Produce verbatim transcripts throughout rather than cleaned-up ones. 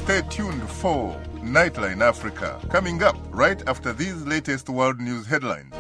Stay tuned for Nightline Africa, coming up right after these latest world news headlines.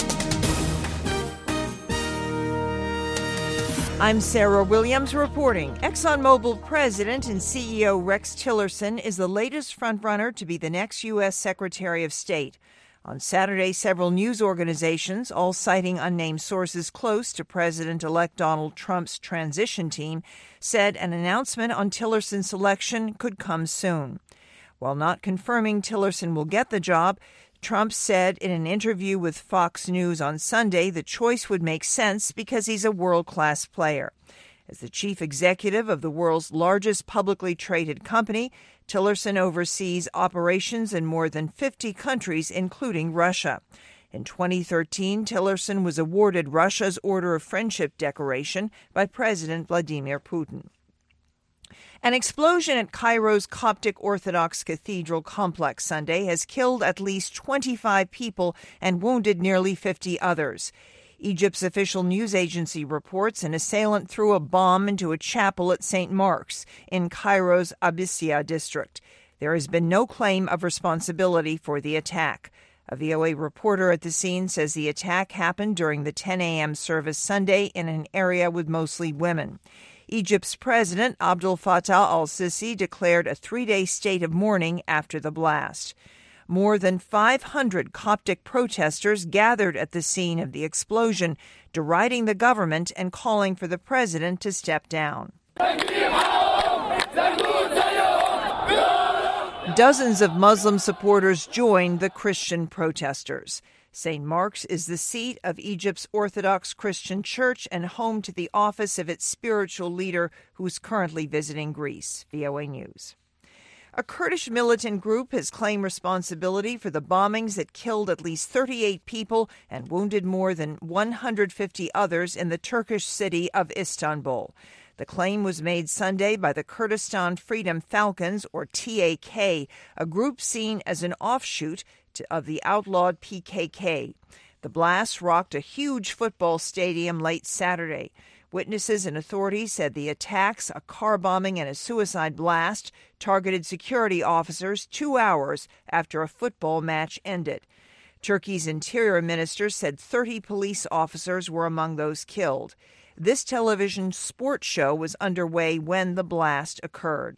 I'm Sarah Williams reporting. ExxonMobil President and C E O Rex Tillerson is the latest frontrunner to be the next U S Secretary of State. On Saturday, several news organizations, all citing unnamed sources close to President-elect Donald Trump's transition team, said an announcement on Tillerson's selection could come soon. While not confirming Tillerson will get the job, Trump said in an interview with Fox News on Sunday the choice would make sense because he's a world-class player. As the chief executive of the world's largest publicly traded company, Tillerson oversees operations in more than fifty countries, including Russia. In twenty thirteen, Tillerson was awarded Russia's Order of Friendship decoration by President Vladimir Putin. An explosion at Cairo's Coptic Orthodox Cathedral complex Sunday has killed at least twenty-five people and wounded nearly fifty others. Egypt's official news agency reports an assailant threw a bomb into a chapel at Saint Mark's in Cairo's Abbasiyah district. There has been no claim of responsibility for the attack. A V O A reporter at the scene says the attack happened during the ten a.m. service Sunday in an area with mostly women. Egypt's president, Abdel Fattah al-Sisi, declared a three-day state of mourning after the blast. More than five hundred Coptic protesters gathered at the scene of the explosion, deriding the government and calling for the president to step down. Dozens of Muslim supporters joined the Christian protesters. Saint Mark's is the seat of Egypt's Orthodox Christian Church and home to the office of its spiritual leader, who is currently visiting Greece. V O A News. A Kurdish militant group has claimed responsibility for the bombings that killed at least thirty-eight people and wounded more than one hundred fifty others in the Turkish city of Istanbul. The claim was made Sunday by the Kurdistan Freedom Falcons, or T A K, a group seen as an offshoot to, of the outlawed P K K. The blast rocked a huge football stadium late Saturday. Witnesses and authorities said the attacks, a car bombing and a suicide blast, targeted security officers two hours after a football match ended. Turkey's interior minister said thirty police officers were among those killed. This television sports show was underway when the blast occurred.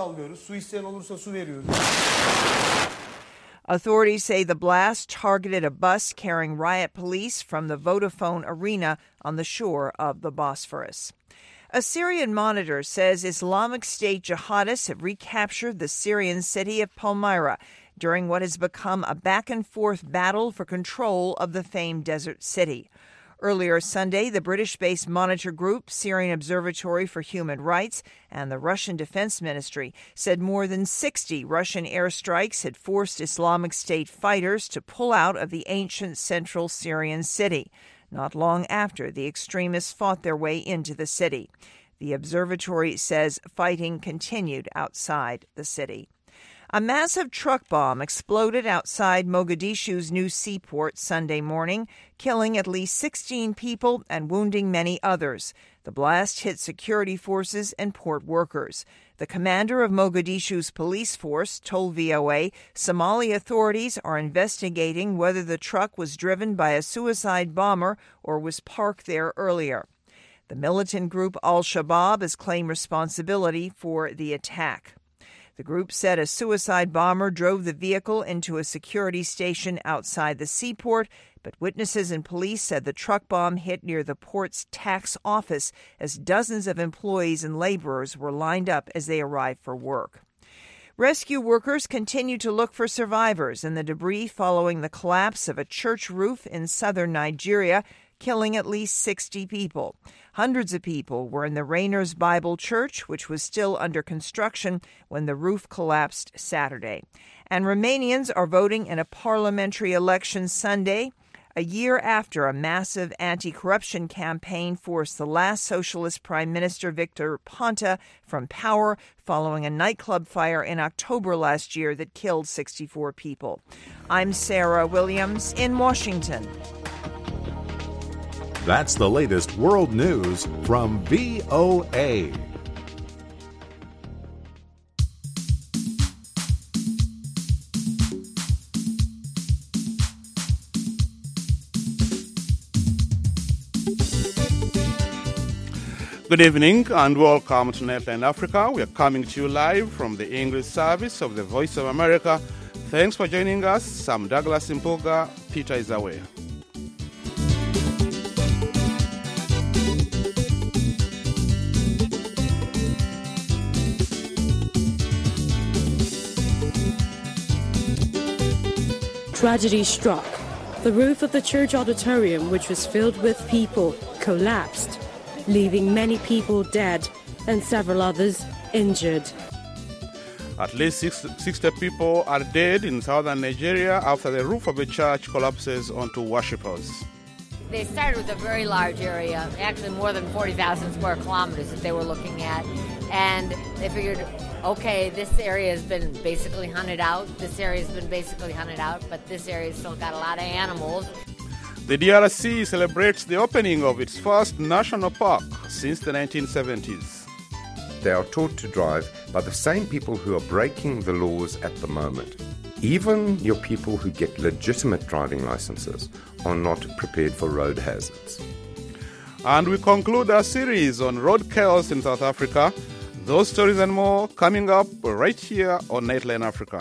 Authorities say the blast targeted a bus carrying riot police from the Vodafone Arena on the shore of the Bosphorus. A Syrian monitor says Islamic State jihadists have recaptured the Syrian city of Palmyra during what has become a back-and-forth battle for control of the famed desert city. Earlier Sunday, the British-based monitor group, Syrian Observatory for Human Rights, and the Russian Defense Ministry said more than sixty Russian airstrikes had forced Islamic State fighters to pull out of the ancient central Syrian city, not long after the extremists fought their way into the city. The observatory says fighting continued outside the city. A massive truck bomb exploded outside Mogadishu's new seaport Sunday morning, killing at least sixteen people and wounding many others. The blast hit security forces and port workers. The commander of Mogadishu's police force told V O A Somali authorities are investigating whether the truck was driven by a suicide bomber or was parked there earlier. The militant group Al-Shabaab has claimed responsibility for the attack. The group said a suicide bomber drove the vehicle into a security station outside the seaport, but witnesses and police said the truck bomb hit near the port's tax office as dozens of employees and laborers were lined up as they arrived for work. Rescue workers continue to look for survivors in the debris following the collapse of a church roof in southern Nigeria, killing at least sixty people. Hundreds of people were in the Rainers Bible Church, which was still under construction when the roof collapsed Saturday. And Romanians are voting in a parliamentary election Sunday, a year after a massive anti-corruption campaign forced the last socialist prime minister Victor Ponta from power following a nightclub fire in October last year that killed sixty-four people. I'm Sarah Williams in Washington. That's the latest world news from V O A. Good evening and welcome to Nightline Africa. We are coming to you live from the English service of the Voice of America. Thanks for joining us. I'm Douglas Impuga. Peter is away. Tragedy struck. The roof of the church auditorium, which was filled with people, collapsed, leaving many people dead and several others injured. At least sixty people are dead in southern Nigeria after the roof of a church collapses onto worshippers. They started with a very large area, actually more than forty thousand square kilometers that they were looking at, and they figured, okay, this area has been basically hunted out, this area has been basically hunted out, but this area's still got a lot of animals. The D R C celebrates the opening of its first national park since the nineteen seventies. They are taught to drive by the same people who are breaking the laws at the moment. Even your people who get legitimate driving licenses are not prepared for road hazards. And we conclude our series on road chaos in South Africa. Those stories and more coming up right here on Nightline Africa.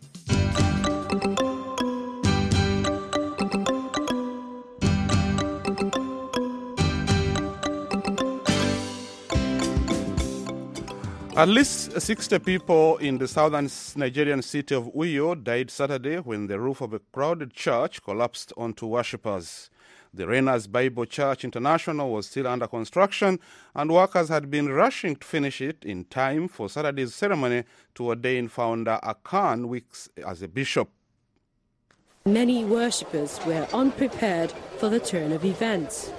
At least sixty people in the southern Nigerian city of Uyo died Saturday when the roof of a crowded church collapsed onto worshippers. The Renas Bible Church International was still under construction, and workers had been rushing to finish it in time for Saturday's ceremony to ordain founder Akan Wicks as a bishop. Many worshippers were unprepared for the turn of events.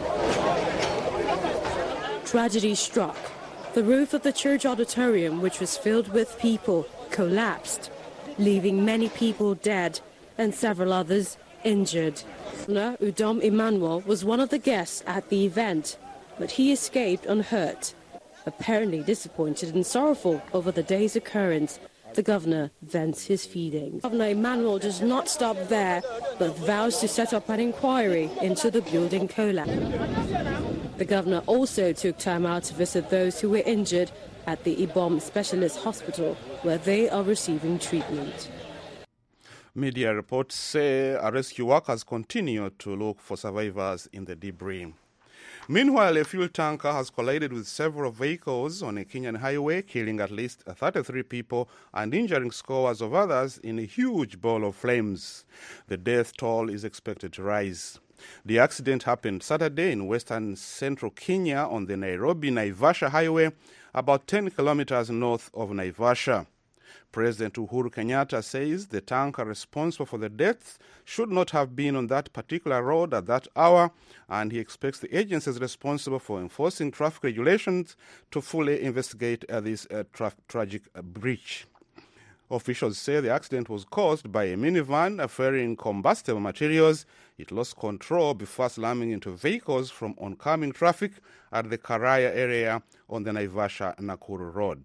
Tragedy struck. The roof of the church auditorium, which was filled with people, collapsed, leaving many people dead and several others injured. Udom Emmanuel was one of the guests at the event, but he escaped unhurt. Apparently disappointed and sorrowful over the day's occurrence, the governor vents his feelings. Governor Emmanuel does not stop there, but vows to set up an inquiry into the building collapse. The governor also took time out to visit those who were injured at the Ibom Specialist Hospital, where they are receiving treatment. Media reports say rescue workers continue to look for survivors in the debris. Meanwhile, a fuel tanker has collided with several vehicles on a Kenyan highway, killing at least thirty-three people and injuring scores of others in a huge ball of flames. The death toll is expected to rise. The accident happened Saturday in western central Kenya on the Nairobi-Naivasha highway, about ten kilometers north of Naivasha. President Uhuru Kenyatta says the tanker responsible for the deaths should not have been on that particular road at that hour, and he expects the agencies responsible for enforcing traffic regulations to fully investigate uh, this uh, tra- tragic uh, breach. Officials say the accident was caused by a minivan ferrying combustible materials. It lost control before slamming into vehicles from oncoming traffic at the Karaya area on the Naivasha-Nakuru Road.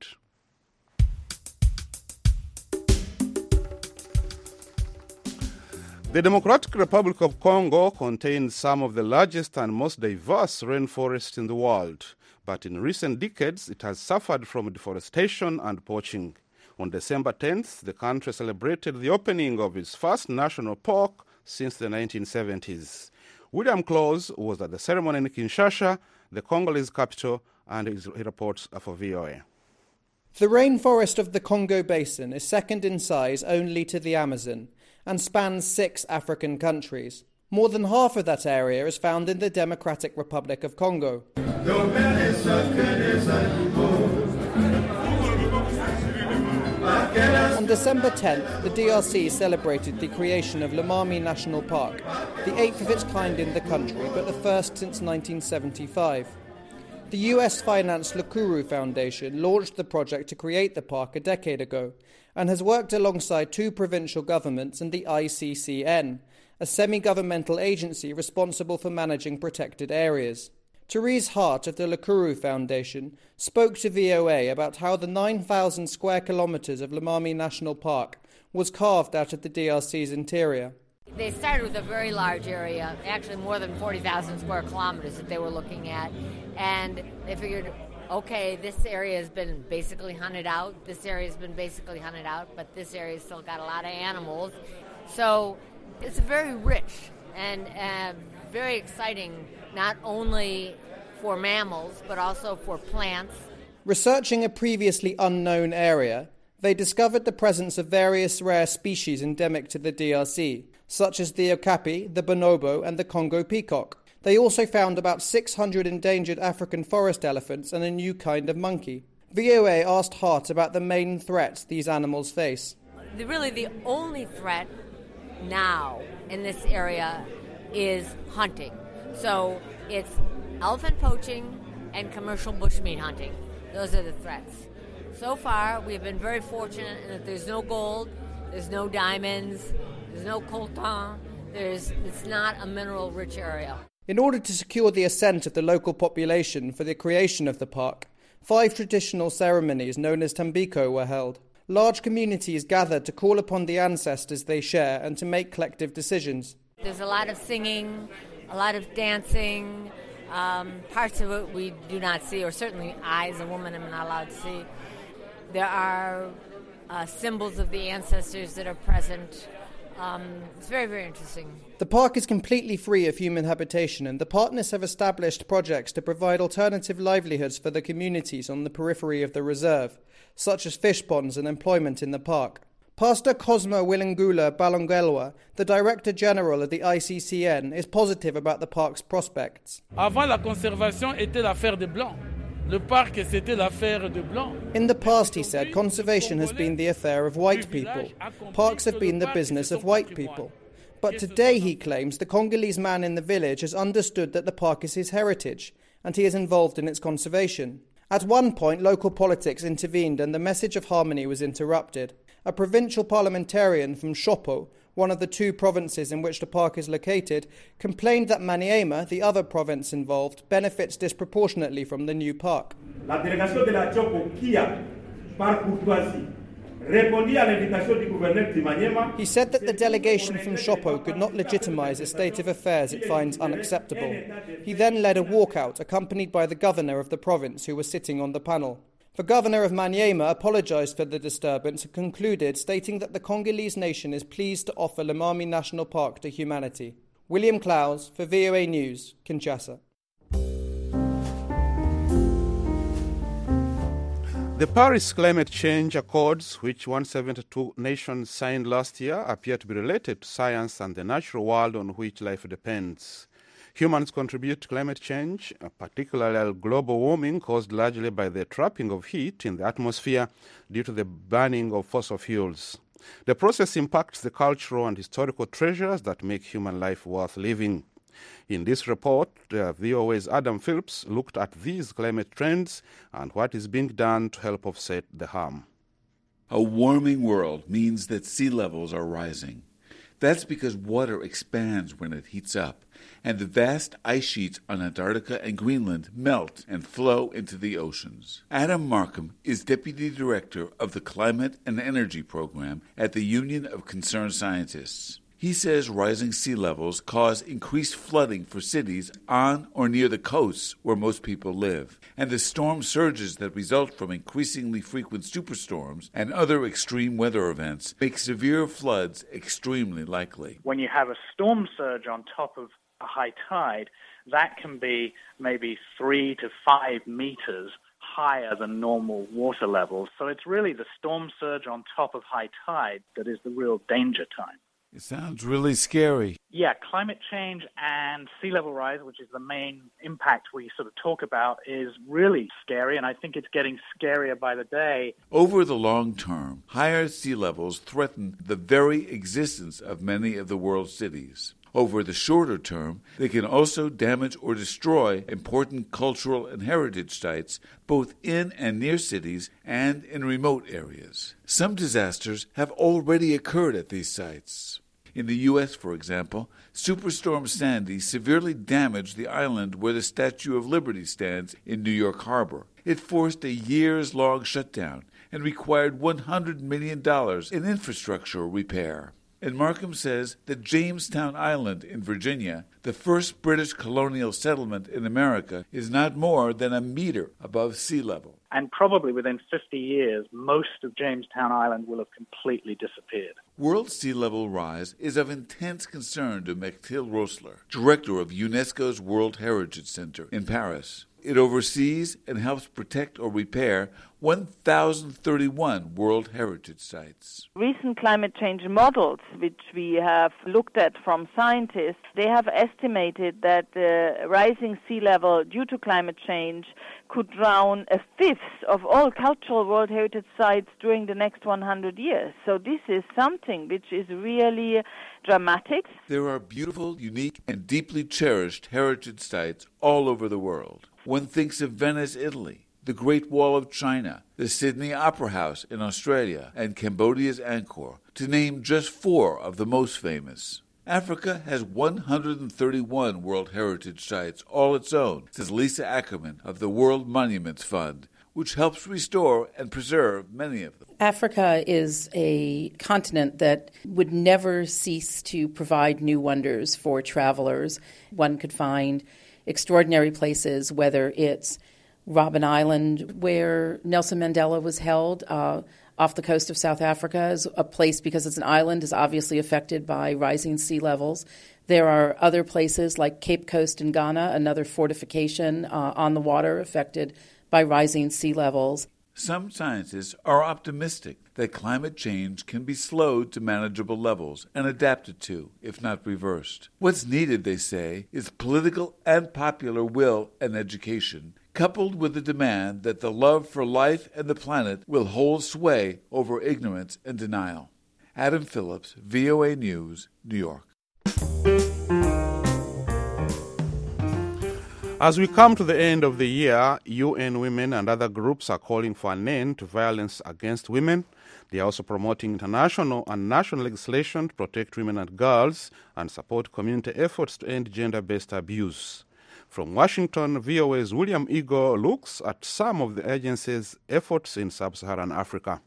The Democratic Republic of Congo contains some of the largest and most diverse rainforests in the world, but in recent decades it has suffered from deforestation and poaching. On December tenth, the country celebrated the opening of its first national park since the nineteen seventies. William Close was at the ceremony in Kinshasa, the Congolese capital, and he reports for V O A. The rainforest of the Congo Basin is second in size only to the Amazon and spans six African countries. More than half of that area is found in the Democratic Republic of Congo. On December tenth, the D R C celebrated the creation of Lomami National Park, the eighth of its kind in the country, but the first since nineteen seventy-five. The U S-financed Lukuru Foundation launched the project to create the park a decade ago and has worked alongside two provincial governments and the I C C N, a semi-governmental agency responsible for managing protected areas. Therese Hart of the Lukuru Foundation spoke to V O A about how the nine thousand square kilometres of Lomami National Park was carved out of the D R C's interior. They started with a very large area, actually more than forty thousand square kilometers that they were looking at, and they figured, okay, this area has been basically hunted out, this area has been basically hunted out, but this area's still got a lot of animals. So it's very rich and uh, very exciting, not only for mammals, but also for plants. Researching a previously unknown area, they discovered the presence of various rare species endemic to the D R C, such as the okapi, the bonobo, and the Congo peacock. They also found about six hundred endangered African forest elephants and a new kind of monkey. V O A asked Hart about the main threats these animals face. The, really, the only threat now in this area is hunting. So it's elephant poaching and commercial bushmeat hunting. Those are the threats. So far, we've been very fortunate in that there's no gold, there's no diamonds, there's no coltan, there's, it's not a mineral-rich area. In order to secure the assent of the local population for the creation of the park, five traditional ceremonies known as Tambiko were held. Large communities gathered to call upon the ancestors they share and to make collective decisions. There's a lot of singing, a lot of dancing. Um, parts of it we do not see, or certainly I, as a woman, am not allowed to see. There are uh, symbols of the ancestors that are present. Um, it's very, very interesting. The park is completely free of human habitation, and the partners have established projects to provide alternative livelihoods for the communities on the periphery of the reserve, such as fish ponds and employment in the park. Pastor Cosmo Willingula Balongelwa, the Director General of the I C C N, is positive about the park's prospects. Avant, la conservation était l'affaire des Blancs. Le parc, c'était l'affaire des Blancs. In the past, he said, conservation has been the affair of white people. Parks have been the business of white people. But today, he claims, the Congolese man in the village has understood that the park is his heritage, and he is involved in its conservation. At one point, local politics intervened and the message of harmony was interrupted. A provincial parliamentarian from Shopo, one of the two provinces in which the park is located, complained that Maniema, the other province involved, benefits disproportionately from the new park. La délégation de la Chopo, qui a, par courtoisie, répondit à l'invitation du gouverneur de Maniema. He said that the delegation from Shopo could not legitimize a state of affairs it finds unacceptable. He then led a walkout accompanied by the governor of the province, who was sitting on the panel. The governor of Maniema apologized for the disturbance and concluded, stating that the Congolese nation is pleased to offer Lomami National Park to humanity. William Clowes for V O A News, Kinshasa. The Paris Climate Change Accords, which one hundred seventy-two nations signed last year, appear to be related to science and the natural world on which life depends. Humans contribute to climate change, particularly global warming caused largely by the trapping of heat in the atmosphere due to the burning of fossil fuels. The process impacts the cultural and historical treasures that make human life worth living. In this report, uh, V O A's Adam Phillips looked at these climate trends and what is being done to help offset the harm. A warming world means that sea levels are rising. That's because water expands when it heats up, and the vast ice sheets on Antarctica and Greenland melt and flow into the oceans. Adam Markham is Deputy Director of the Climate and Energy Program at the Union of Concerned Scientists. He says rising sea levels cause increased flooding for cities on or near the coasts where most people live, and the storm surges that result from increasingly frequent superstorms and other extreme weather events make severe floods extremely likely. When you have a storm surge on top of a high tide, that can be maybe three to five meters higher than normal water levels. So it's really the storm surge on top of high tide that is the real danger time. It sounds really scary. Yeah, climate change and sea level rise, which is the main impact we sort of talk about, is really scary, and I think it's getting scarier by the day. Over the long term, higher sea levels threaten the very existence of many of the world's cities. Over the shorter term, they can also damage or destroy important cultural and heritage sites, both in and near cities and in remote areas. Some disasters have already occurred at these sites. In the U S, for example, Superstorm Sandy severely damaged the island where the Statue of Liberty stands in New York Harbor. It forced a years-long shutdown and required one hundred million dollars in infrastructure repair. And Markham says that Jamestown Island in Virginia, the first British colonial settlement in America, is not more than a meter above sea level. And probably within fifty years, most of Jamestown Island will have completely disappeared. World sea level rise is of intense concern to Mechtil Rosler, director of UNESCO's World Heritage Center in Paris. It oversees and helps protect or repair one thousand thirty-one World Heritage Sites. Recent climate change models, which we have looked at from scientists, they have estimated that the rising sea level due to climate change could drown a fifth of all cultural World Heritage Sites during the next one hundred years. So this is something which is really dramatic. There are beautiful, unique, and deeply cherished heritage sites all over the world. One thinks of Venice, Italy, the Great Wall of China, the Sydney Opera House in Australia, and Cambodia's Angkor, to name just four of the most famous. Africa has one hundred thirty-one World Heritage Sites all its own, says Lisa Ackerman of the World Monuments Fund, which helps restore and preserve many of them. Africa is a continent that would never cease to provide new wonders for travelers. One could find extraordinary places, whether it's Robben Island, where Nelson Mandela was held, uh, off the coast of South Africa, is a place, because it's an island, is obviously affected by rising sea levels. There are other places like Cape Coast in Ghana, another fortification uh, on the water affected by rising sea levels. Some scientists are optimistic that climate change can be slowed to manageable levels and adapted to, if not reversed. What's needed, they say, is political and popular will and education, coupled with the demand that the love for life and the planet will hold sway over ignorance and denial. Adam Phillips, V O A News, New York. As we come to the end of the year, U N Women and other groups are calling for an end to violence against women. They are also promoting international and national legislation to protect women and girls and support community efforts to end gender-based abuse. From Washington, V O A's William Ego looks at some of the agency's efforts in sub-Saharan Africa.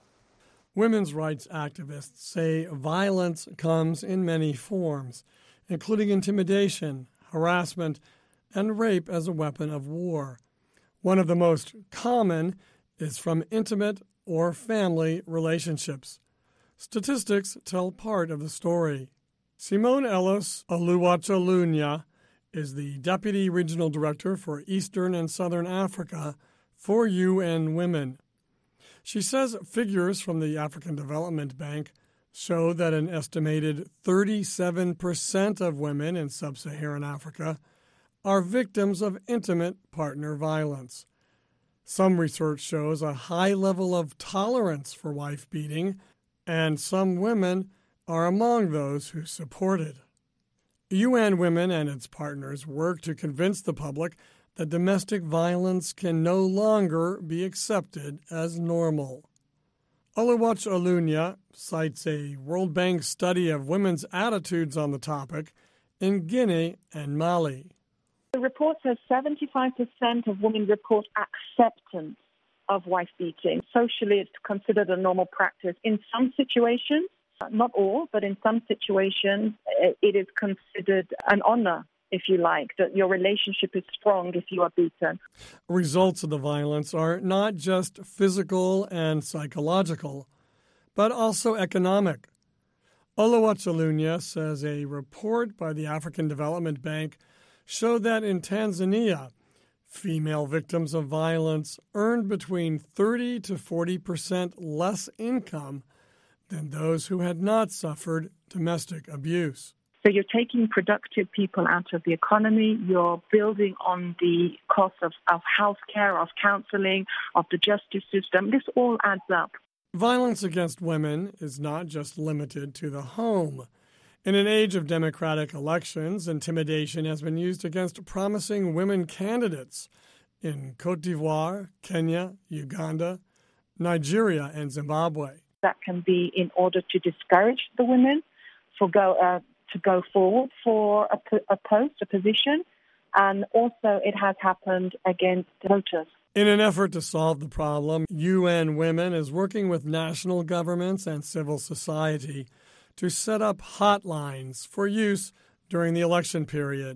Women's rights activists say violence comes in many forms, including intimidation, harassment, and rape as a weapon of war. One of the most common is from intimate or family relationships. Statistics tell part of the story. Simone Ellis Oluwachalunya is the Deputy Regional Director for Eastern and Southern Africa for U N Women. She says figures from the African Development Bank show that an estimated thirty-seven percent of women in sub-Saharan Africa are victims of intimate partner violence. Some research shows a high level of tolerance for wife beating, and some women are among those who support it. U N Women and its partners work to convince the public that domestic violence can no longer be accepted as normal. Oluwachalunya cites a World Bank study of women's attitudes on the topic in Guinea and Mali. The report says seventy-five percent of women report acceptance of wife beating. Socially, it's considered a normal practice. In some situations, not all, but in some situations, it is considered an honor, if you like, that your relationship is strong if you are beaten. Results of the violence are not just physical and psychological, but also economic. Oluwachalunya says a report by the African Development Bank showed that in Tanzania, female victims of violence earned between thirty to forty percent less income than those who had not suffered domestic abuse. So you're taking productive people out of the economy, you're building on the cost of, of health care, of counseling, of the justice system. This all adds up. Violence against women is not just limited to the home. In an age of democratic elections, intimidation has been used against promising women candidates in Côte d'Ivoire, Kenya, Uganda, Nigeria, and Zimbabwe. That can be in order to discourage the women for go, uh, to go forward for a, a post, a position, and also it has happened against voters. In an effort to solve the problem, U N Women is working with national governments and civil society to set up hotlines for use during the election period.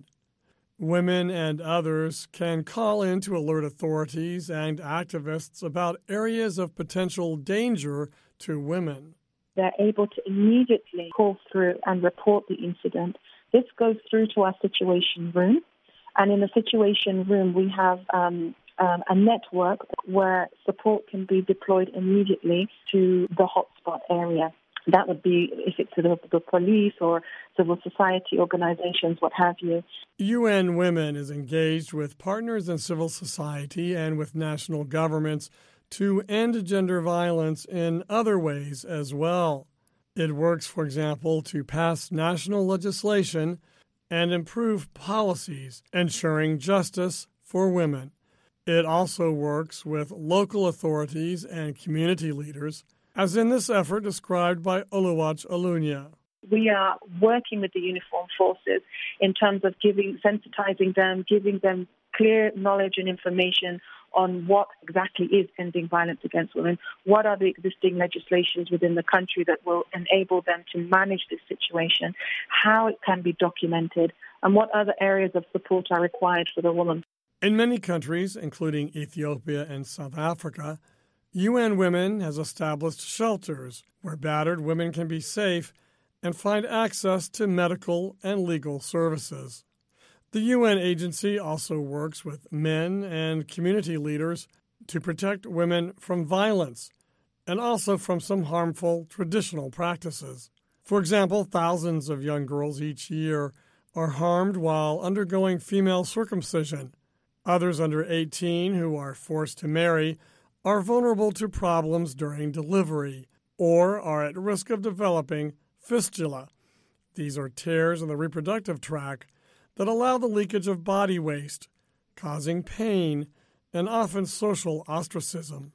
Women and others can call in to alert authorities and activists about areas of potential danger to women. They're able to immediately call through and report the incident. This goes through to our situation room. And in the situation room, we have um, um, a network where support can be deployed immediately to the hotspot area. That would be if it's the, the police or civil society organizations, what have you. U N Women is engaged with partners in civil society and with national governments to end gender violence in other ways as well. It works, for example, to pass national legislation and improve policies ensuring justice for women. It also works with local authorities and community leaders, as in this effort described by Oluwach Olunya. We are working with the uniformed forces in terms of giving, sensitizing them, giving them clear knowledge and information on what exactly is ending violence against women, what are the existing legislations within the country that will enable them to manage this situation, how it can be documented, and what other areas of support are required for the woman. In many countries, including Ethiopia and South Africa, U N Women has established shelters where battered women can be safe and find access to medical and legal services. The U N agency also works with men and community leaders to protect women from violence and also from some harmful traditional practices. For example, thousands of young girls each year are harmed while undergoing female circumcision. Others under eighteen who are forced to marry are vulnerable to problems during delivery or are at risk of developing fistula. These are tears in the reproductive tract that allow the leakage of body waste, causing pain and often social ostracism.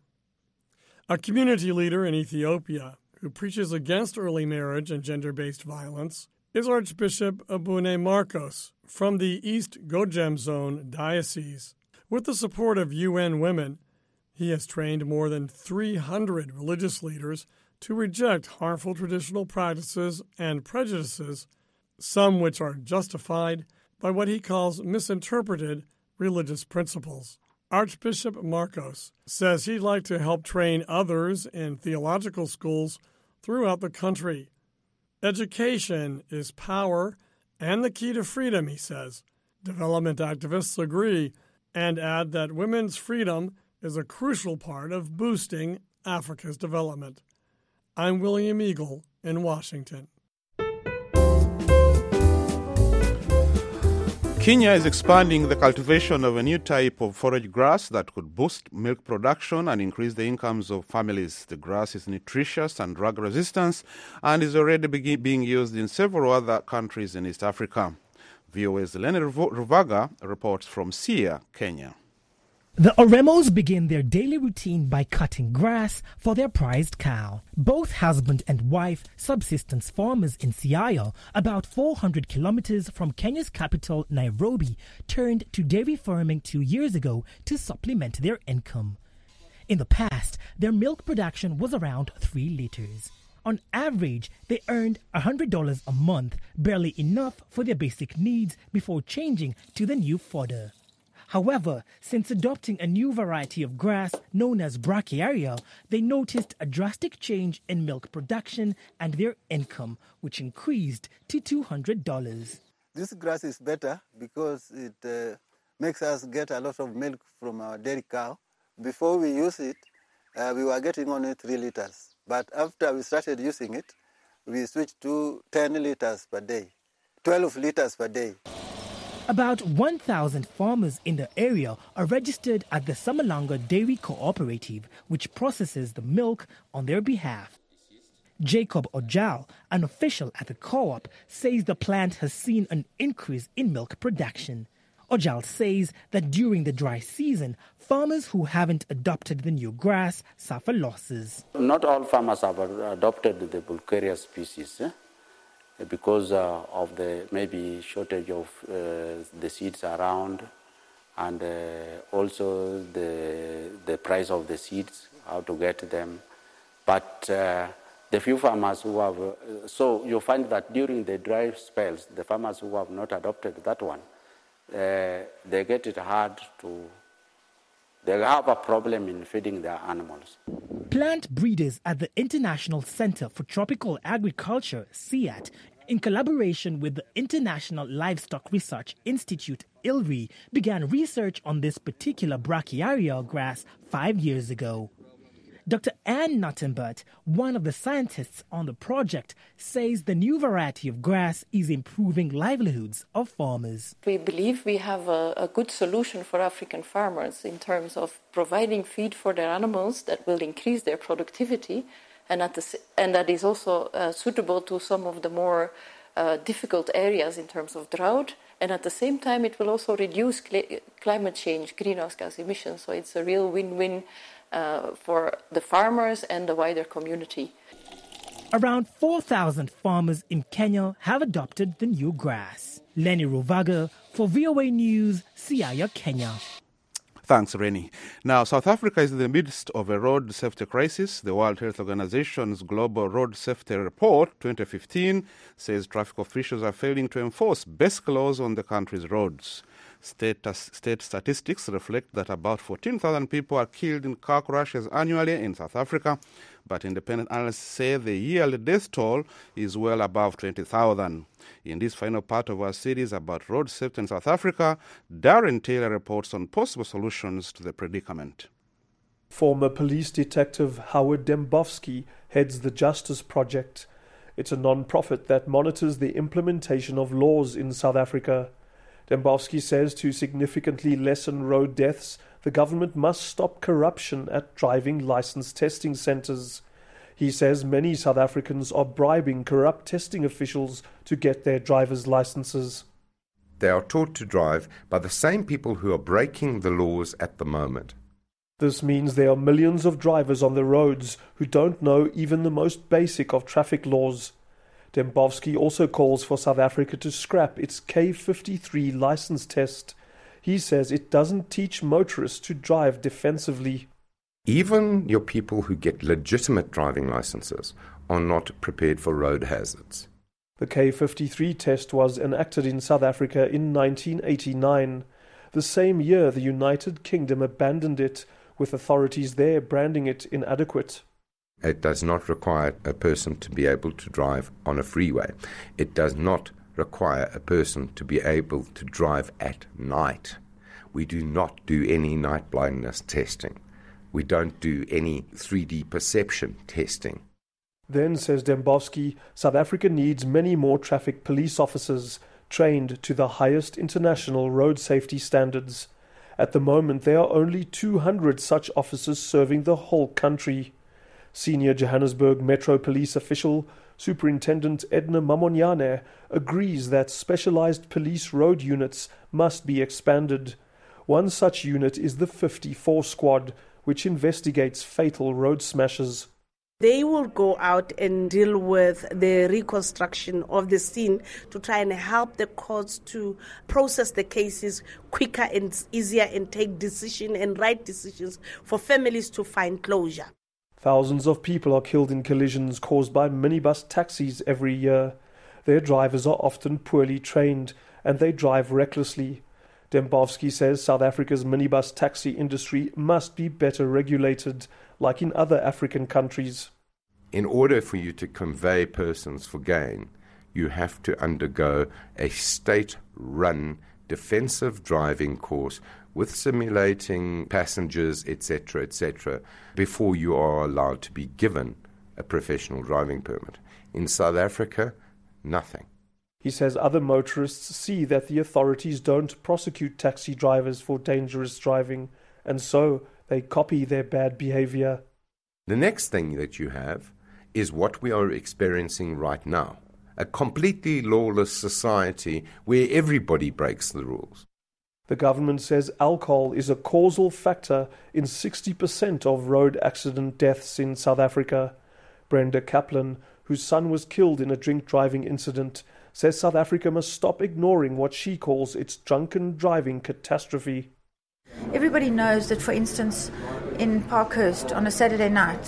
A community leader in Ethiopia who preaches against early marriage and gender-based violence is Archbishop Abune Marcos from the East Gojem Zone Diocese. With the support of U N Women, he has trained more than three hundred religious leaders to reject harmful traditional practices and prejudices, some which are justified by what he calls misinterpreted religious principles. Archbishop Marcos says he'd like to help train others in theological schools throughout the country. Education is power and the key to freedom, he says. Development activists agree and add that women's freedom is a crucial part of boosting Africa's development. I'm William Eagle in Washington. Kenya is expanding the cultivation of a new type of forage grass that could boost milk production and increase the incomes of families. The grass is nutritious and drug resistant and is already be- being used in several other countries in East Africa. V O A's Lenny Ruvaga reports from Siaya, Kenya. The Oremos begin their daily routine by cutting grass for their prized cow. Both husband and wife, subsistence farmers in Siaya, about four hundred kilometers from Kenya's capital, Nairobi, turned to dairy farming two years ago to supplement their income. In the past, their milk production was around three liters. On average, they earned one hundred dollars a month, barely enough for their basic needs before changing to the new fodder. However, since adopting a new variety of grass known as brachiaria, they noticed a drastic change in milk production and their income, which increased to two hundred dollars. This grass is better because it uh, makes us get a lot of milk from our dairy cow. Before we use it, uh, we were getting only three liters. But after we started using it, we switched to ten liters per day, twelve liters per day. About one thousand farmers in the area are registered at the Samalanga Dairy Cooperative, which processes the milk on their behalf. Jacob Ojal, an official at the co-op, says the plant has seen an increase in milk production. Ojal says that during the dry season, farmers who haven't adopted the new grass suffer losses. Not all farmers have adopted the Bulgaria species. Eh? Because uh, of the maybe shortage of uh, the seeds around, and uh, also the the price of the seeds, how to get them. But uh, The few farmers who have, uh, so you find that during the dry spells, the farmers who have not adopted that one, uh, they get it hard to, they have a problem in feeding their animals. Plant breeders at the International Center for Tropical Agriculture, C I A T, in collaboration with the International Livestock Research Institute, I L R I, began research on this particular brachiaria grass five years ago. Doctor Anne Nuttenbert, one of the scientists on the project, says the new variety of grass is improving livelihoods of farmers. We believe we have a, a good solution for African farmers in terms of providing feed for their animals that will increase their productivity, and, at the, and that is also uh, suitable to some of the more uh, difficult areas in terms of drought. And at the same time, it will also reduce cl- climate change, greenhouse gas emissions. So it's a real win-win Uh, for the farmers and the wider community. Around four thousand farmers in Kenya have adopted the new grass. Lenny Ruvaga for V O A News, Siaya, Kenya. Thanks, Rennie. Now, South Africa is in the midst of a road safety crisis. The World Health Organization's Global Road Safety Report twenty fifteen says traffic officials are failing to enforce basic laws on the country's roads. State, state statistics reflect that about fourteen thousand people are killed in car crashes annually in South Africa, but independent analysts say the yearly death toll is well above twenty thousand. In this final part of our series about road safety in South Africa, Darren Taylor reports on possible solutions to the predicament. Former police detective Howard Dembowski heads the Justice Project. It's a non-profit that monitors the implementation of laws in South Africa. Dembowski says to significantly lessen road deaths, the government must stop corruption at driving license testing centres. He says many South Africans are bribing corrupt testing officials to get their driver's licenses. They are taught to drive by the same people who are breaking the laws at the moment. This means there are millions of drivers on the roads who don't know even the most basic of traffic laws. Dembowski also calls for South Africa to scrap its K fifty-three license test. He says it doesn't teach motorists to drive defensively. Even your people who get legitimate driving licenses are not prepared for road hazards. The K fifty-three test was enacted in South Africa in nineteen eighty-nine. The same year, the United Kingdom abandoned it, with authorities there branding it inadequate. It does not require a person to be able to drive on a freeway. It does not require a person to be able to drive at night. We do not do any night blindness testing. We don't do any three D perception testing. Then, says Dembowski, South Africa needs many more traffic police officers trained to the highest international road safety standards. At the moment, there are only two hundred such officers serving the whole country. Senior Johannesburg Metro Police official, Superintendent Edna Mamonyane, agrees that specialized police road units must be expanded. One such unit is the fifty-four Squad, which investigates fatal road smashes. They will go out and deal with the reconstruction of the scene to try and help the courts to process the cases quicker and easier and take decisions and right decisions for families to find closure. Thousands of people are killed in collisions caused by minibus taxis every year. Their drivers are often poorly trained and they drive recklessly. Dembowski says South Africa's minibus taxi industry must be better regulated, like in other African countries. In order for you to convey persons for gain, you have to undergo a state-run defensive driving course with simulating passengers, et cetera, et cetera, before you are allowed to be given a professional driving permit. In South Africa, nothing. He says other motorists see that the authorities don't prosecute taxi drivers for dangerous driving, and so they copy their bad behavior. The next thing that you have is what we are experiencing right now, a completely lawless society where everybody breaks the rules. The government says alcohol is a causal factor in sixty percent of road accident deaths in South Africa. Brenda Kaplan, whose son was killed in a drink driving incident, says South Africa must stop ignoring what she calls its drunken driving catastrophe. Everybody knows that, for instance, in Parkhurst on a Saturday night,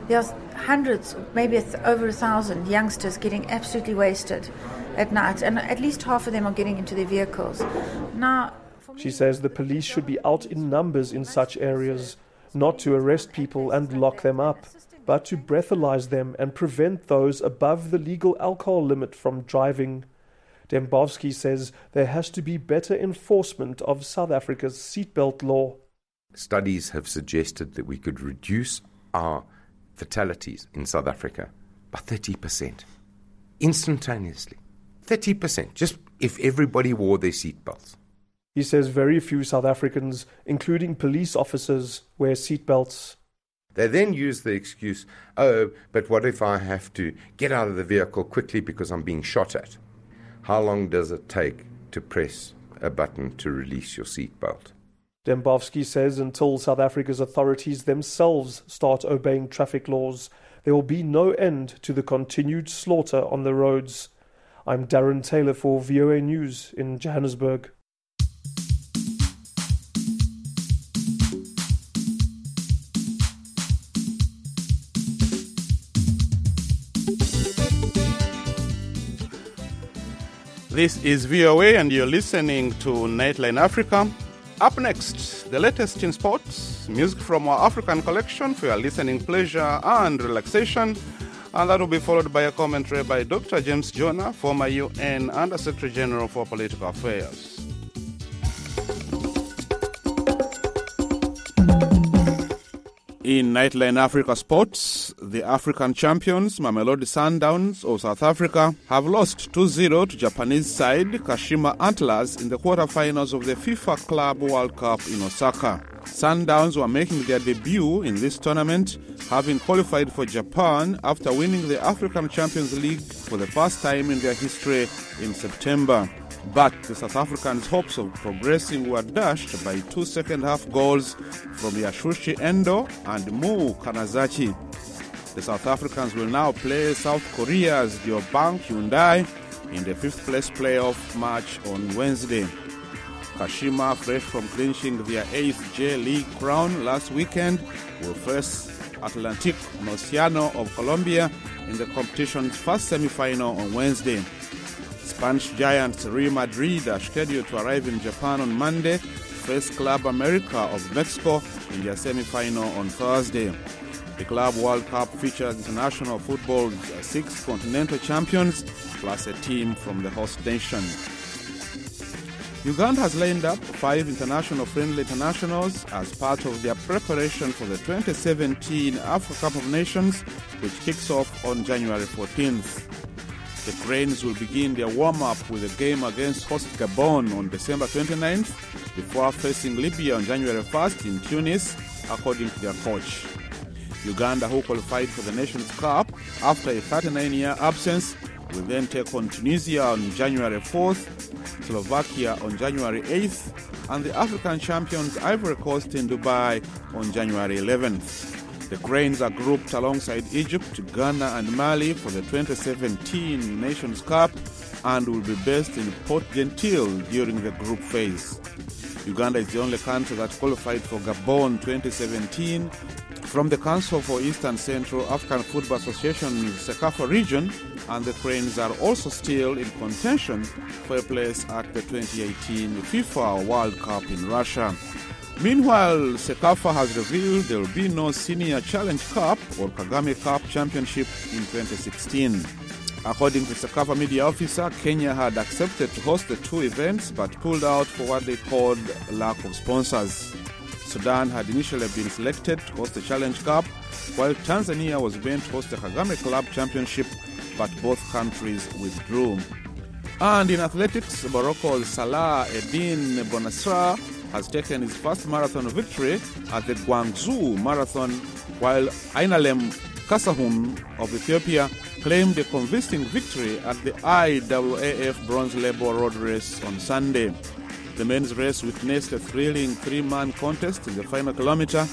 there are hundreds, maybe over a thousand youngsters getting absolutely wasted at night, and at least half of them are getting into their vehicles. Now, she says the police should be out in numbers in such areas, not to arrest people and lock them up, but to breathalyze them and prevent those above the legal alcohol limit from driving. Dembowski says there has to be better enforcement of South Africa's seatbelt law. Studies have suggested that we could reduce our fatalities in South Africa by thirty percent. Instantaneously. thirty percent, just if everybody wore their seatbelts. He says very few South Africans, including police officers, wear seatbelts. They then use the excuse, oh, but what if I have to get out of the vehicle quickly because I'm being shot at? How long does it take to press a button to release your seatbelt? Dembowski says until South Africa's authorities themselves start obeying traffic laws, there will be no end to the continued slaughter on the roads. I'm Darren Taylor for V O A News in Johannesburg. This is V O A and you're listening to Nightline Africa. Up next, the latest in sports, music from our African collection for your listening pleasure and relaxation. And that will be followed by a commentary by Doctor James Jonah, former U N Under Secretary General for Political Affairs. In Nightline Africa sports, the African champions, Mamelodi Sundowns of South Africa, have lost two zero to Japanese side Kashima Antlers in the quarterfinals of the FIFA Club World Cup in Osaka. Sundowns were making their debut in this tournament, having qualified for Japan after winning the African Champions League for the first time in their history in September. But the South Africans' hopes of progressing were dashed by two second-half goals from Yashushi Endo and Mu Kanazachi. The South Africans will now play South Korea's Diobank Hyundai in the fifth-place playoff match on Wednesday. Kashima, fresh from clinching their eighth J-League crown last weekend, will face Atlantic Nociano of Colombia in the competition's first semi-final on Wednesday. Spanish giants Real Madrid are scheduled to arrive in Japan on Monday to face Club America of Mexico in their semi-final on Thursday. The Club World Cup features international football's six continental champions plus a team from the host nation. Uganda has lined up five international friendly internationals as part of their preparation for the twenty seventeen Africa Cup of Nations, which kicks off on January fourteenth. The Cranes will begin their warm-up with a game against host Gabon on December twenty-ninth before facing Libya on January first in Tunis, according to their coach. Uganda, who qualified for the Nations Cup after a thirty-nine-year absence, will then take on Tunisia on January fourth, Slovakia on January eighth, and the African champions Ivory Coast in Dubai on January eleventh. The Cranes are grouped alongside Egypt, Ghana and Mali for the twenty seventeen Nations Cup and will be based in Port-Gentil during the group phase. Uganda is the only country that qualified for Gabon twenty seventeen from the Council for East and Central African Football Association's CECAFA region, and the Cranes are also still in contention for a place at the twenty eighteen FIFA World Cup in Russia. Meanwhile, CECAFA has revealed there will be no Senior Challenge Cup or Kagame Cup Championship in twenty sixteen. According to CECAFA media officer, Kenya had accepted to host the two events but pulled out for what they called lack of sponsors. Sudan had initially been selected to host the Challenge Cup, while Tanzania was meant to host the Kagame Club Championship, but both countries withdrew. And in athletics, Morocco's Salah Eddin Bonasra has taken his first marathon victory at the Guangzhou Marathon, while Ainalem Kasahun of Ethiopia claimed a convincing victory at the I A A F Bronze Label Road Race on Sunday. The men's race witnessed a thrilling three-man contest in the final kilometer.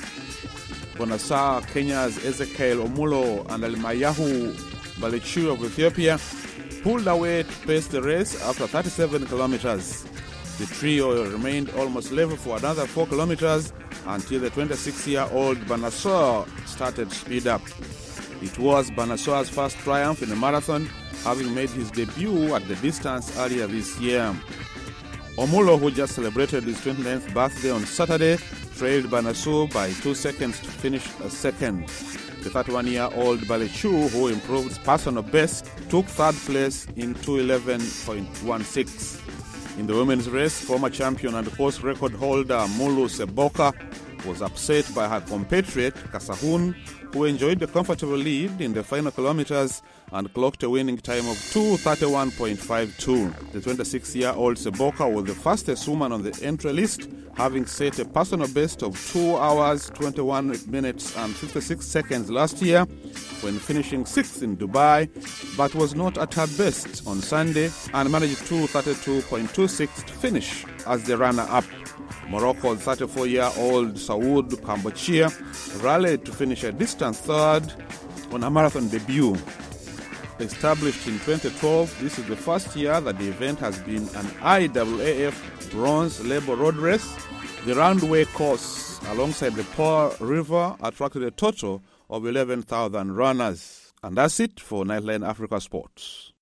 Bonasar, Kenya's Ezekiel Omulo, and Alimayahu Balichu of Ethiopia pulled away to pace the race after thirty-seven kilometers. The trio remained almost level for another four kilometers until the twenty-six-year-old Bonasar started to speed up. It was Banasoa's first triumph in a marathon, having made his debut at the distance earlier this year. Omulo, who just celebrated his twenty-ninth birthday on Saturday, trailed Banasoa by two seconds to finish a second. The thirty-one-year-old Balechu, who improved his personal best, took third place in two eleven point one six. In the women's race, former champion and course record holder Mulu Seboka was upset by her compatriot Kasahun, who enjoyed a comfortable lead in the final kilometers and clocked a winning time of two thirty-one point five two. The twenty-six-year-old Seboka was the fastest woman on the entry list, having set a personal best of two hours, twenty-one minutes and fifty-six seconds last year when finishing sixth in Dubai, but was not at her best on Sunday and managed two thirty-two point two six to finish as the runner-up. Morocco's thirty-four-year-old Saoud Kambochia rallied to finish a distant third on her marathon debut. Established in twenty twelve, this is the first year that the event has been an I A A F bronze label road race. The Roundway course alongside the Pearl River attracted a total of eleven thousand runners. And that's it for Nightline Africa Sports.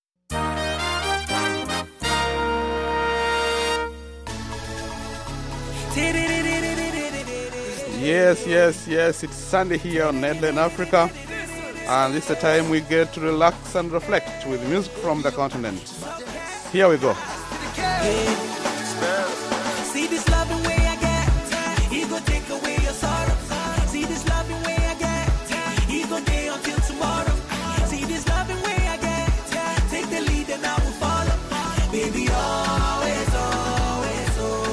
Yes, yes, yes, it's Sunday here on Nightline Africa. And this is the time we get to relax and reflect with music from the continent. Here we go. See this loving way I get, he go take away your sorrow. See this loving way I get, he go day until tomorrow. See this loving way I get, take the lead and I will follow. Baby, always, always,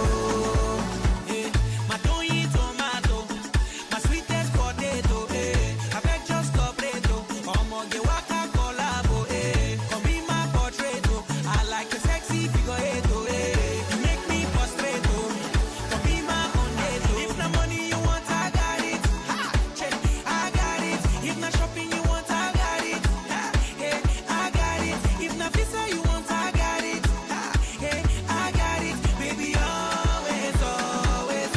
oh. Yeah. My toy tomato, my sweetest potato, eh. I beg just cooperate, oh. Get waka collabo, eh. Come be my portrait, oh. I like a sexy figure eight, oh, eh. You make me prostrate, oh. Come be my own date, oh. If no money you want, I got it. Ha, check, I got it. If no shopping you want, I got it. Ha, hey, I got it. If no visa you want, I got it. Ha, hey, I got it. Baby, always, always,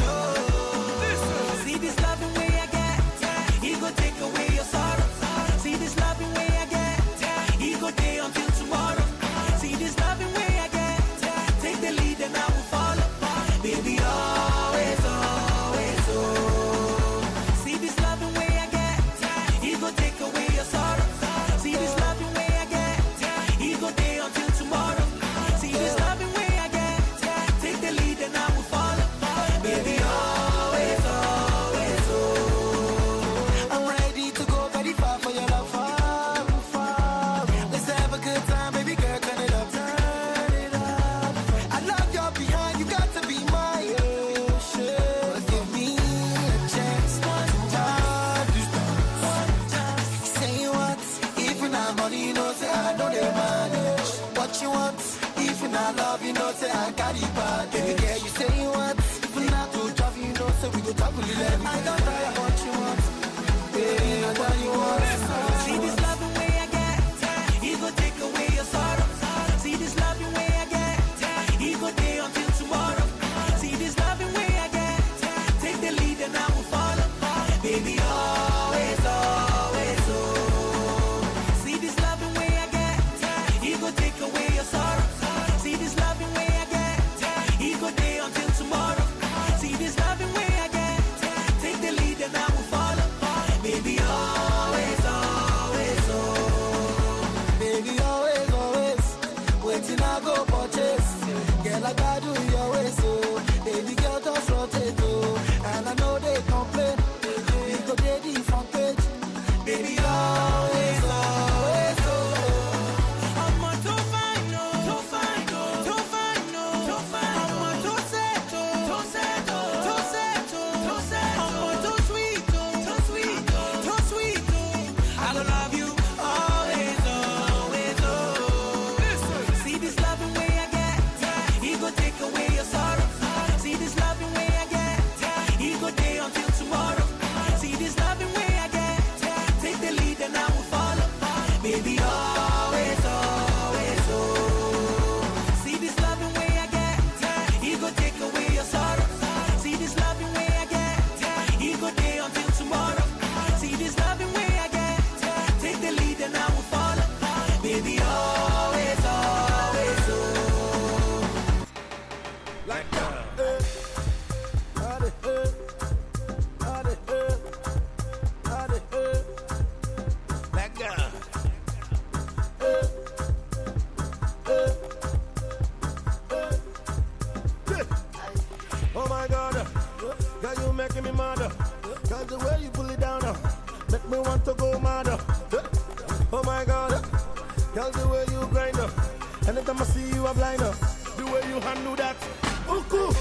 oh. See this loving way I get, he go take away your sorrow. See this loving way I get, he go day until tomorrow. See this loving way I get, take the lead and I will follow. Baby, always, always, oh. See this loving way I get, he go take away your sorrow. See this loving way I get, he go day until tomorrow. See this loving way I get, take the lead and I will follow. Baby, always, always, oh. I'm ready to go very far for your love, far, far. Let's have a good time, baby girl, turn it up, turn it up. I love your behind, you got to be my ocean. Give me a chance, one time, one time. Say what, if you're not money, you know, say I know they manage. What you want, if you're not love, you know, say I got it bad. Baby girl, you say what, if you're not to drive, you know, say we go travel eleven. I don't try what you want, baby, I what you want. See this loving way I get, he go take away your sorrow. See this loving way I get, he go day until tomorrow. See this loving way I get, take the lead and I will follow. Baby, always, always, oh. See this loving way I get, he go take away your sorrow. See this loving way I get, he go day until tomorrow. See this loving way I get, take the lead and I will follow. Baby, always, always, oh. Baby, always, always, waiting I go purchase. Girl, I gotta do your way, so baby girl just rotate, oh. And I know they complain, we go get the front page. Baby, always, always, oh. I'm a too fine, no, too fine, no, too fine, no, too fine. I'm a too set, oh, too set, oh, too set, oh, too set. I'm a too sweet, oh, too sweet, oh, too sweet, oh. I gonna love you always, always, oh. See this loving way I get. start to go mad. Oh my God, girl, the way you grind up. Anytime I see you, I'm blind up. The way you handle that. Oh, cool.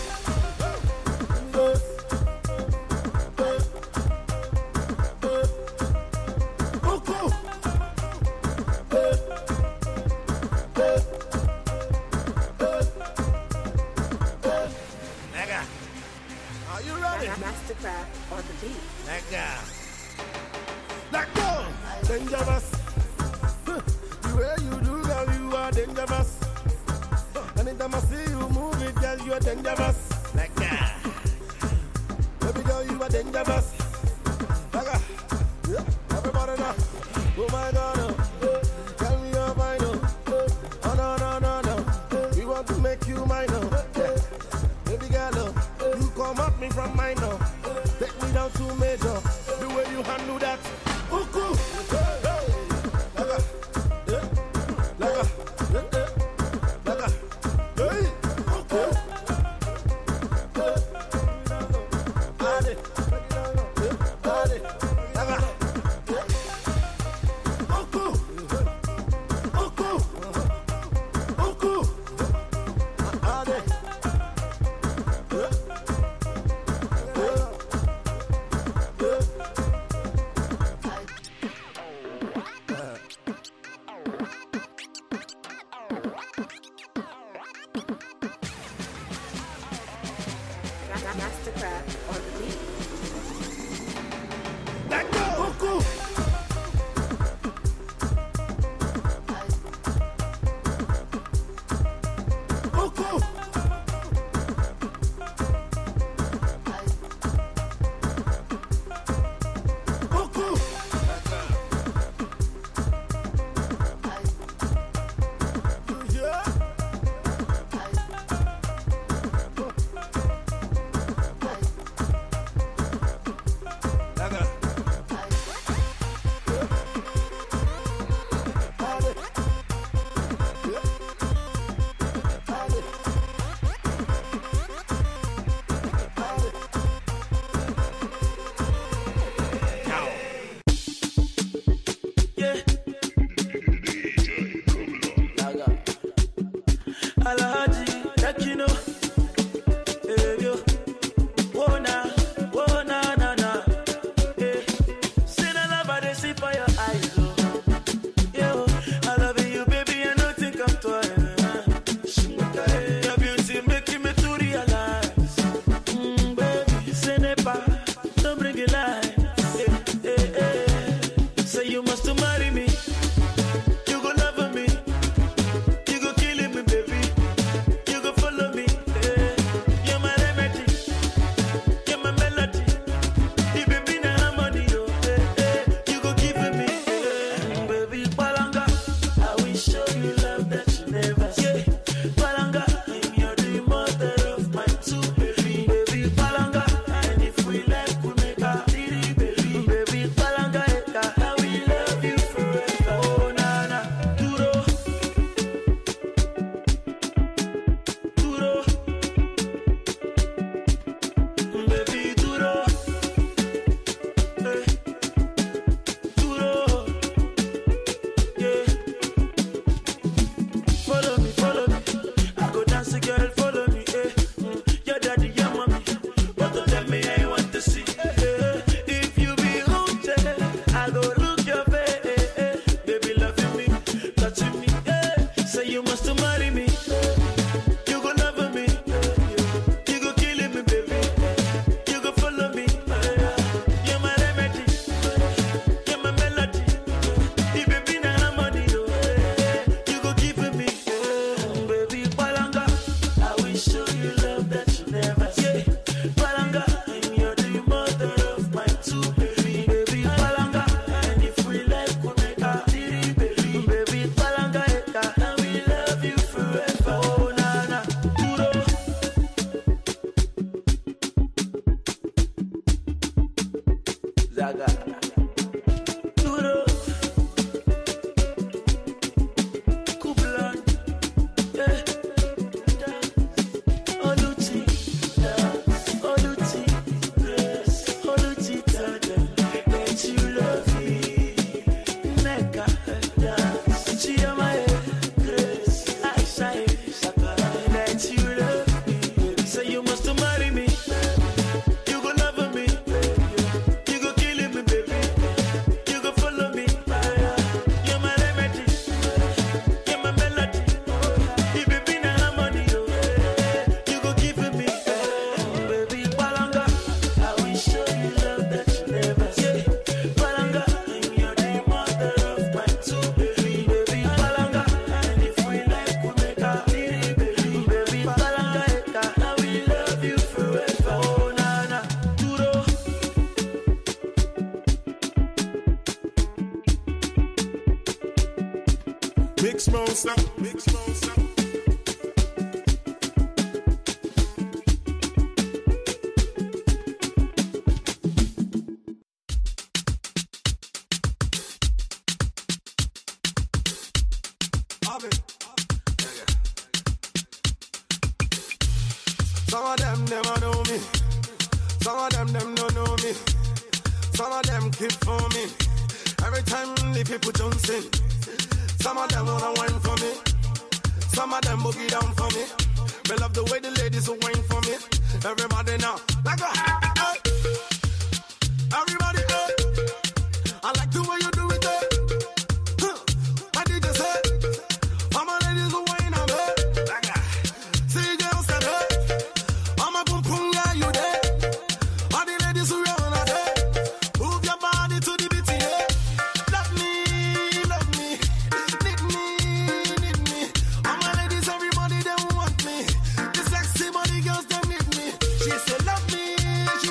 Mastercraft on the beat. Nigga. Let go. Dangerous. The way you do, girl, you are dangerous. Anytime I see you move it, girl, you are dangerous. Nigga. Baby girl, you are dangerous. Nigga. Yeah. Everybody know. Oh my God. Oh. Tell me your mind. Oh no, no, no, no. We want to make you mine. Oh. Yeah. Baby girl, oh. You come at me from mine. Oh. Take me down to major, the way you handle that. Oh, cool. Hey, hey. Laga. Yeah. Laga. Yeah, yeah. Laga. Hey. Oh, cool. Yeah. Ade. Yeah. Ade. Laga. Oh, cool. Oh, cool. Oh, cool. Ade. Yeah. Mastercraft on the beat. Let go. Oh, cool. Oh, cool. Oh, cool. Yeah. Alhaji, Yakino, eh, yo, wona, wona, na, na, eh. Say na love I dey see for your eyes, oh. Yo, I love you, baby, I don't think I'm twice. Your beauty making me to realize, mm, baby, say never, don't bring it light, eh, eh, eh. Say you must marry me, you go love me. You go kill me, baby. You go follow me. Eh. You're my remedy. You're my melody. You baby na harmony, oh. Eh, eh. You go give me, eh. Baby Palanga, I will show you love that you never see. Yeah. Palanga, I'm your the mother of my two baby. Baby Palanga, and if we like, we make a three baby. Baby Palanga, I will love you forever. Oh na na, duro. Duro, baby, duro, eh, duro, yeah. Follow me, follow me. I go dance, girl, follow me, eh. Mm. Your daddy, your mommy, both of them me I want to see. Eh. If you be haunted, I go look your face, eh, eh. Baby, loving me, touching me, eh. Say you must marry me. You go love me, you go kill me, baby. You go follow me. You're my remedy, you're my melody. You baby na harmony, oh. You go give me, baby Palanga. I will show you love that you never see. Palanga, I'm your the mother of my two baby. Baby Palanga, and if we like, we make a three baby. Baby Palanga, I will love you forever. Oh na na, duro. Zaga, duro. Kublan, yeah. Oluti, Oluti, yes. Oluti, tada. Let you love me. Mix monster, mix monster. Some of them never know me. Some of them them don't know me. Some of them keep for me. Every time the people jump in. Some of them wanna wine for me. Some of them boogie down for me. Me love the way the ladies will wine for me. Everybody now, like a hey. Everybody, hey. I like the way you do it, hey. Huh. I did just say, all my ladies will wine on me. Like a see girls said, hey. I'm a boom boom, yeah, you there. All the ladies who run out there. Move your body to the beat, yeah. Love me, love me. Need me, need me. All my ladies, everybody, they want me. The sexy body girls, they need me. She said, love me. She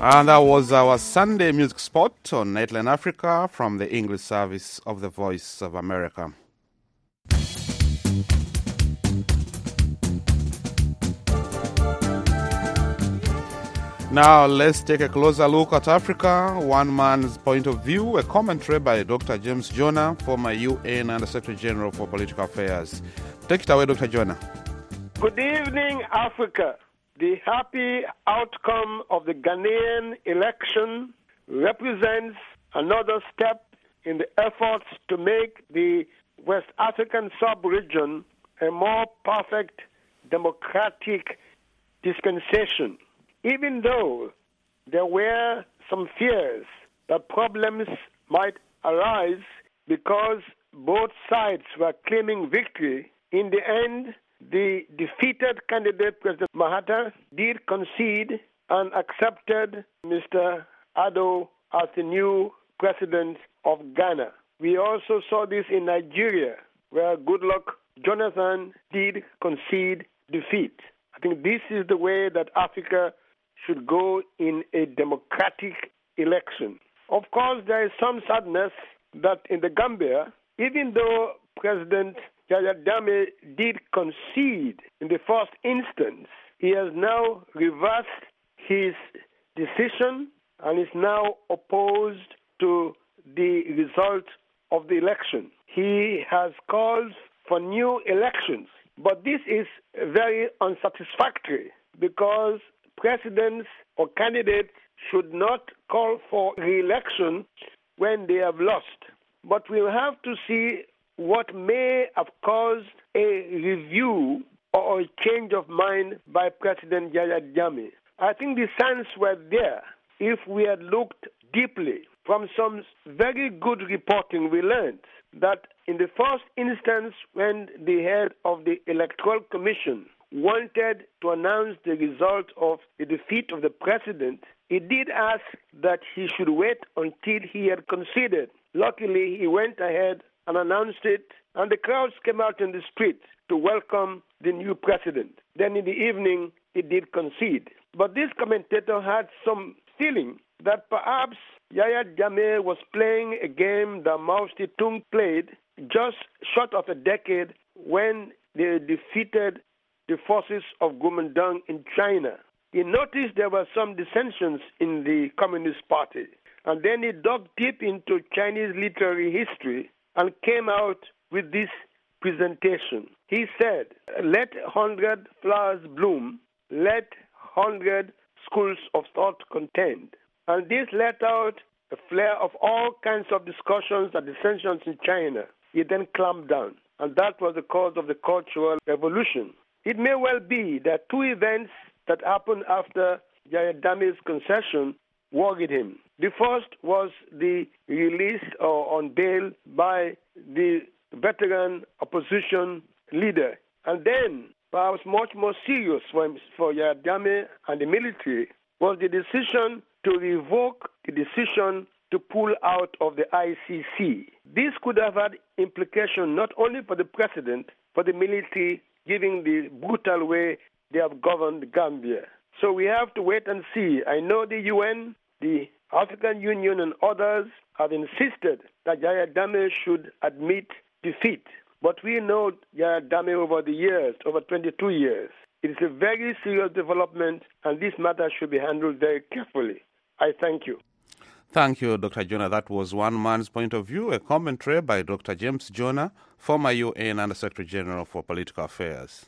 And that was our Sunday music spot on Nightline Africa from the English service of the Voice of America. Now let's take a closer look at Africa, one man's point of view, a commentary by Doctor James Jonah, former U N Under-Secretary General for Political Affairs. Take it away, Doctor Jonah. Good evening, Africa. The happy outcome of the Ghanaian election represents another step in the efforts to make the West African sub-region a more perfect democratic dispensation. Even though there were some fears that problems might arise because both sides were claiming victory, in the end, the defeated candidate, President Mahathir, did concede and accepted Mister Addo as the new president of Ghana. We also saw this in Nigeria, where Goodluck Jonathan did concede defeat. I think this is the way that Africa should go in a democratic election. Of course, there is some sadness that in the Gambia, even though President Yahya Jammeh did concede in the first instance, he has now reversed his decision and is now opposed to the result of the election. He has called for new elections, but this is very unsatisfactory because presidents or candidates should not call for re-election when they have lost. But we'll have to see what may have caused a review or a change of mind by President Yahya Jammeh. I think the signs were there. If we had looked deeply, from some very good reporting, we learned that in the first instance, when the head of the Electoral Commission wanted to announce the result of the defeat of the president, he did ask that he should wait until he had conceded. Luckily, he went ahead and announced it, and the crowds came out in the street to welcome the new president. Then in the evening, he did concede. But this commentator had some feeling that perhaps Yahya Jammeh was playing a game that Mao Zedong played just short of a decade when they defeated the forces of Kuomintang in China. He noticed there were some dissensions in the Communist Party, and then he dug deep into Chinese literary history and came out with this presentation. He said, "Let hundred flowers bloom, let hundred schools of thought contend." And this let out a flare of all kinds of discussions and dissensions in China. He then clamped down, and that was the cause of the Cultural Revolution. It may well be that two events that happened after Yahya Jammeh's concession worried him. The first was the release or on bail by the veteran opposition leader. And then, perhaps much more serious for, him, for Yahya Jammeh and the military, was the decision to revoke the decision to pull out of the I C C. This could have had implications not only for the president, but the military, given the brutal way they have governed Gambia. So we have to wait and see. I know the U N, the African Union and others have insisted that Yahya Jammeh should admit defeat. But we know Yahya Jammeh over the years, over twenty-two years. It is a very serious development, and this matter should be handled very carefully. I thank you. Thank you, Doctor Jonah. That was one man's point of view, a commentary by Doctor James Jonah, former U N Under-Secretary General for Political Affairs.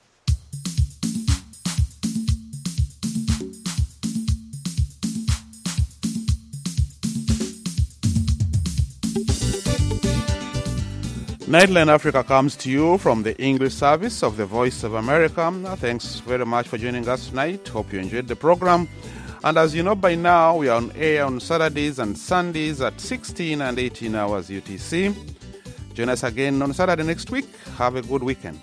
Nightline Africa comes to you from the English service of the Voice of America. Thanks very much for joining us tonight. Hope you enjoyed the program. And as you know by now, we are on air on Saturdays and Sundays at sixteen and eighteen hours U T C. Join us again on Saturday next week. Have a good weekend.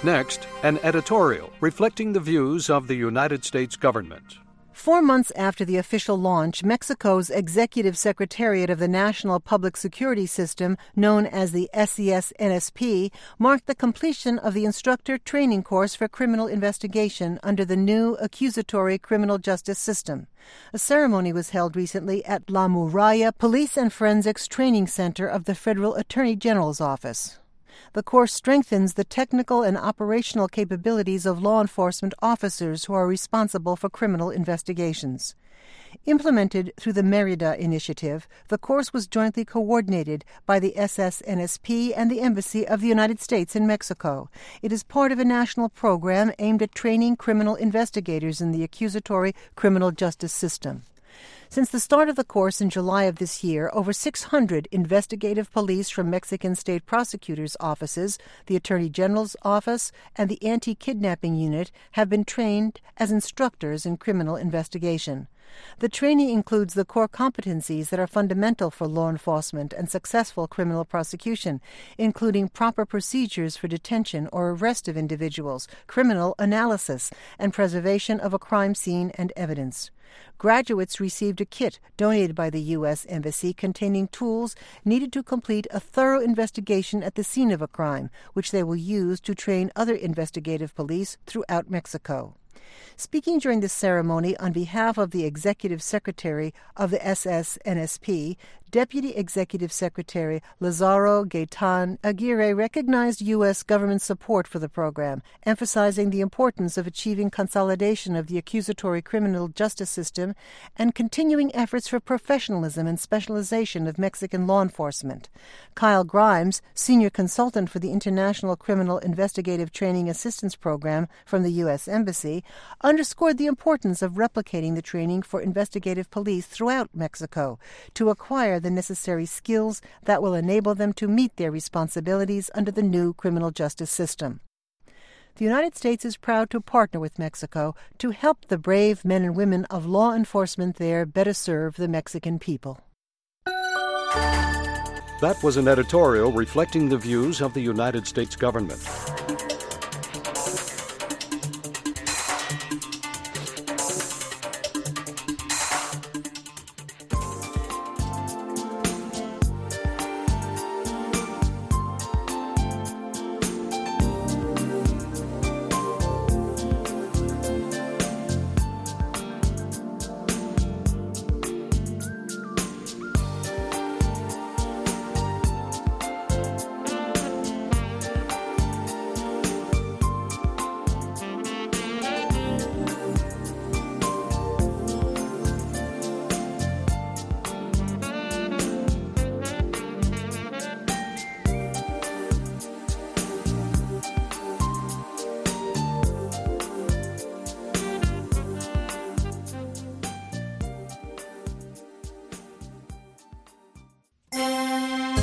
Next, an editorial reflecting the views of the United States government. Four months after the official launch, Mexico's Executive Secretariat of the National Public Security System, known as the S E S N S P, marked the completion of the instructor training course for criminal investigation under the new accusatory criminal justice system. A ceremony was held recently at La Muralla Police and Forensics Training Center of the Federal Attorney General's Office. The course strengthens the technical and operational capabilities of law enforcement officers who are responsible for criminal investigations. Implemented through the Merida Initiative, the course was jointly coordinated by the S S N S P and the Embassy of the United States in Mexico. It is part of a national program aimed at training criminal investigators in the accusatory criminal justice system. Since the start of the course in July of this year, over six hundred investigative police from Mexican state prosecutors' offices, the Attorney General's Office, and the Anti-Kidnapping Unit have been trained as instructors in criminal investigation. The training includes the core competencies that are fundamental for law enforcement and successful criminal prosecution, including proper procedures for detention or arrest of individuals, criminal analysis, and preservation of a crime scene and evidence. Graduates received a kit donated by the U S Embassy containing tools needed to complete a thorough investigation at the scene of a crime, which they will use to train other investigative police throughout Mexico. Speaking during the ceremony on behalf of the Executive Secretary of the S S N S P, Deputy Executive Secretary Lazaro Gaetan Aguirre recognized U S government support for the program, emphasizing the importance of achieving consolidation of the accusatory criminal justice system and continuing efforts for professionalism and specialization of Mexican law enforcement. Kyle Grimes, senior consultant for the International Criminal Investigative Training Assistance Program from the U S Embassy, underscored the importance of replicating the training for investigative police throughout Mexico to acquire the necessary skills that will enable them to meet their responsibilities under the new criminal justice system. The United States is proud to partner with Mexico to help the brave men and women of law enforcement there better serve the Mexican people. That was an editorial reflecting the views of the United States government.